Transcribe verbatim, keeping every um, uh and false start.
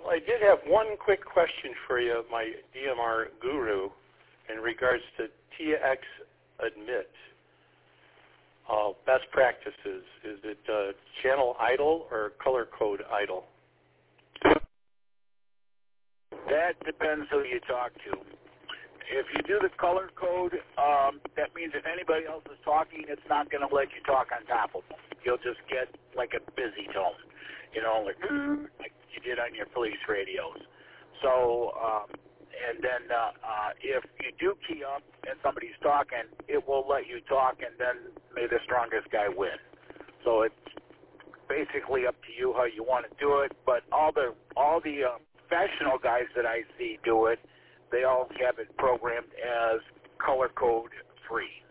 Well, I did have one quick question for you, my D M R guru, in regards to T X Admit. Uh, best practices. Is it uh, channel idle or color code idle? That depends who you talk to. If you do the color code, um, that means if anybody else is talking, it's not going to let you talk on top of them. You'll just get like a busy tone, you know, like, like you did on your police radios. So, um, and then uh, uh, if you do key up and somebody's talking, it will let you talk, and then may the strongest guy win. So it's basically up to you how you want to do it. But all the all the uh, professional guys that I see do it, they all have it programmed as color code free.